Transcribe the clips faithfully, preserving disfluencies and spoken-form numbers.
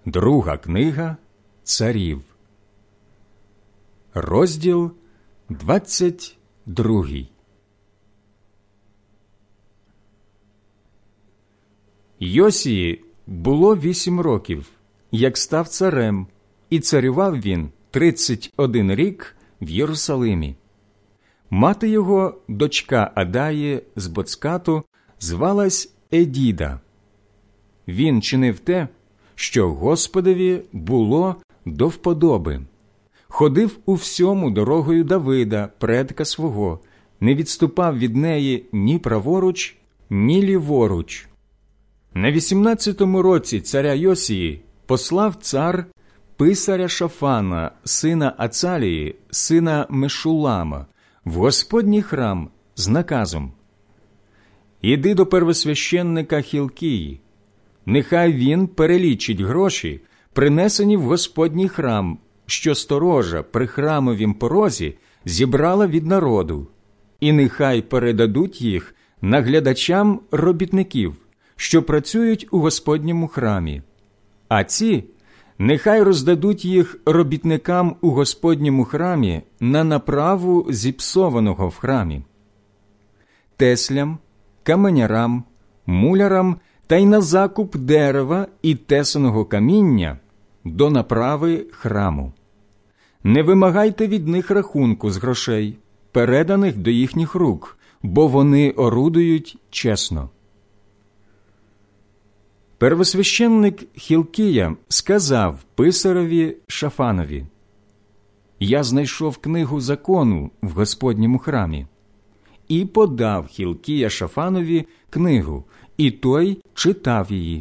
Друга книга Царів, розділ двадцять другий. Йосії було вісім років, як став царем, і царював він тридцять один рік в Єрусалимі. Мати його, дочка Адаї з Боцкату, звалась Едіда. Він чинив те, що Господові було до вподоби. Ходив у всьому дорогою Давида, предка свого, не відступав від неї ні праворуч, ні ліворуч. На вісімнадцятому році царя Йосії послав цар писаря Шафана, сина Ацалії, сина Мешулама, в Господній храм з наказом: «Іди до первосвященника Хілкії, нехай він перелічить гроші, принесені в Господній храм, що сторожа при храмовім порозі зібрала від народу, і нехай передадуть їх наглядачам робітників, що працюють у Господньому храмі, а ці нехай роздадуть їх робітникам у Господньому храмі на направу зіпсованого в храмі, теслям, каменярам, мулярам та й на закуп дерева і тесаного каміння до направи храму. Не вимагайте від них рахунку з грошей, переданих до їхніх рук, бо вони орудують чесно». Первосвященник Хілкія сказав писареві Шафанові: «Я знайшов книгу закону в Господньому храмі». І подав Хілкія Шафанові книгу, і той читав її.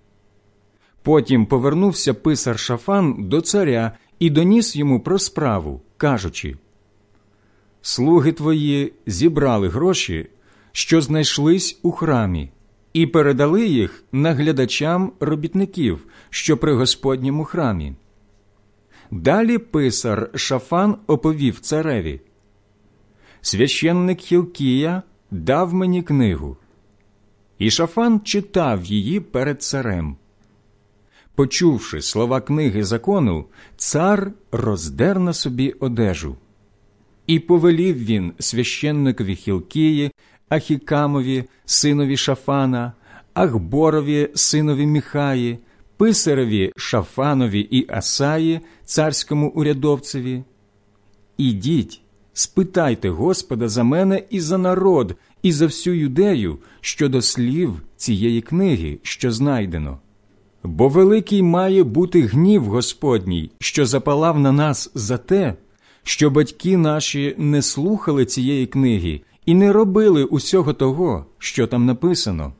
Потім повернувся писар Шафан до царя і доніс йому про справу, кажучи: «Слуги твої зібрали гроші, що знайшлись у храмі, і передали їх наглядачам робітників, що при Господньому храмі». Далі писар Шафан оповів цареві: «Священник Хілкія дав мені книгу». І Шафан читав її перед царем. Почувши слова книги закону, цар роздер на собі одежу. І повелів він священникові Хілкії, Ахікамові, синові Шафана, Ахборові, синові Міхаї, писареві Шафанові і Асаї, царському урядовцеві: «Ідіть, спитайте Господа за мене і за народ, і за всю Юдею щодо слів цієї книги, що знайдено. Бо великий має бути гнів Господній, що запалав на нас за те, що батьки наші не слухали цієї книги і не робили усього того, що там написано».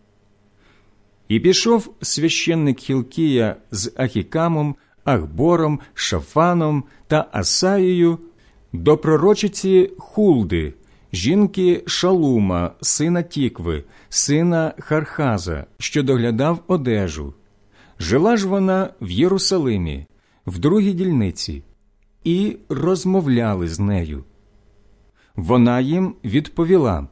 І пішов священник Хілкія з Ахікамом, Ахбором, Шафаном та Асаєю до пророчиці Хулди, жінки Шалума, сина Тікви, сина Хархаза, що доглядав одежу. Жила ж вона в Єрусалимі, в другій дільниці, і розмовляли з нею. Вона їм відповіла: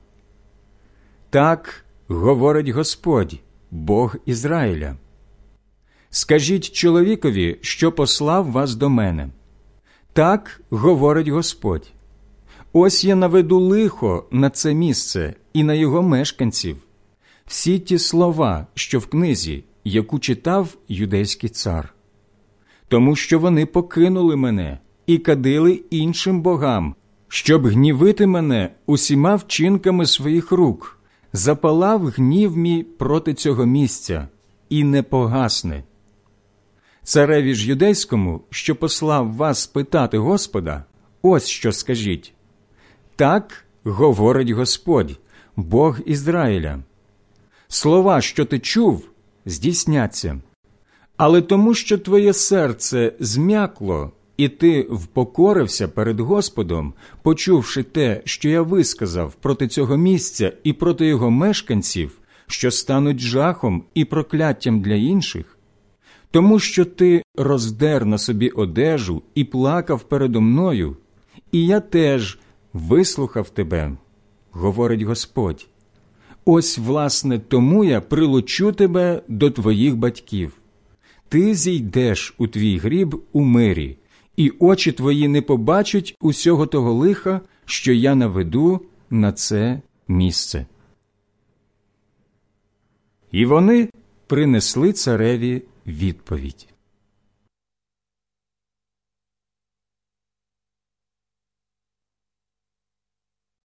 «Так говорить Господь, Бог Ізраїля. Скажіть чоловікові, що послав вас до мене. Так говорить Господь. Ось я наведу лихо на це місце і на його мешканців. Всі ті слова, що в книзі, яку читав юдейський цар. Тому що вони покинули мене і кадили іншим богам, щоб гнівити мене усіма вчинками своїх рук. Запалав гнів мій проти цього місця і не погасне. Цареві ж юдейському, що послав вас питати Господа, ось що скажіть. Так говорить Господь, Бог Ізраїля. Слова, що ти чув, здійсняться. Але тому, що твоє серце зм'якло, і ти впокорився перед Господом, почувши те, що я висказав проти цього місця і проти його мешканців, що стануть жахом і прокляттям для інших, тому що ти роздер на собі одежу і плакав передо мною, і я теж вислухав тебе, говорить Господь. Ось, власне, тому я прилучу тебе до твоїх батьків. ти зійдеш у твій гріб у мирі, і очі твої не побачать усього того лиха, що я наведу на це місце». І вони принесли цареві відповідь.